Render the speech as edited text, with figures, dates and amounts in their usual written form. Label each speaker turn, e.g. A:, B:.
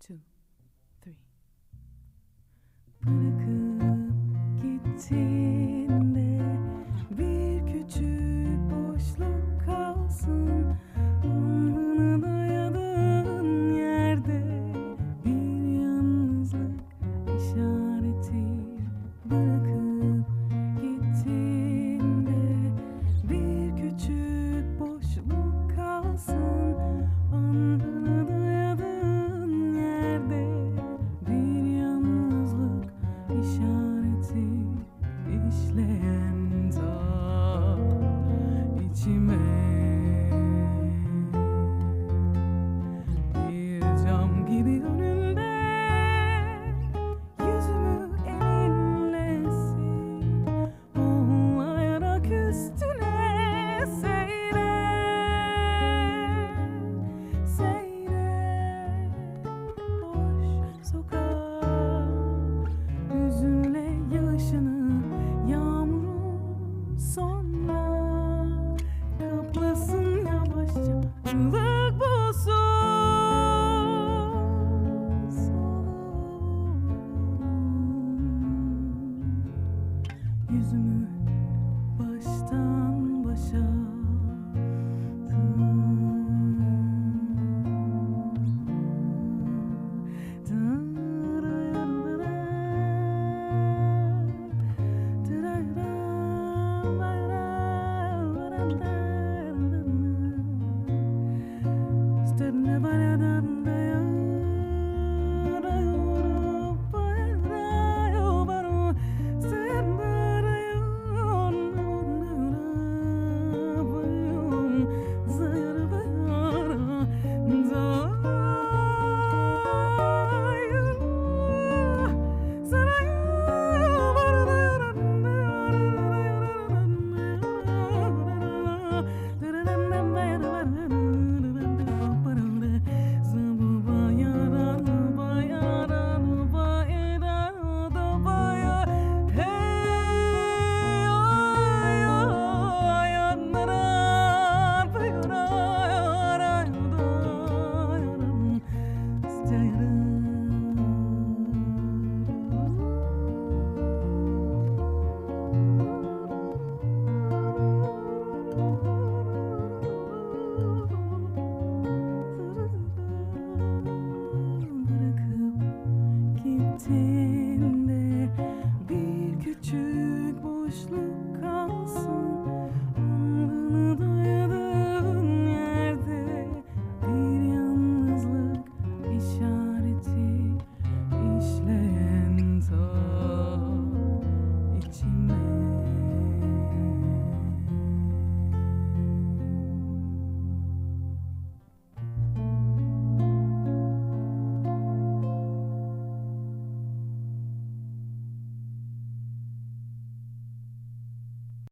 A: two, three. Bırakıp gittiğinde bir küçük boşluk kalsın. Alnına dayadığın yerde bir yalnızlık işareti. Bırakıp gittiğinde bir küçük boşluk kalsın. Alnına dayadığın yerde bir yalnızlık işareti. İşleyen ta içime bir cam gibi önünde yüzümü elinle sil. Ağlayarak üstüne seyret, seyret. Boş sokak hüzünle yağışını, yağmurun sonra kaplasın yavaşça ılık bu su. Yüzümü baştan başa da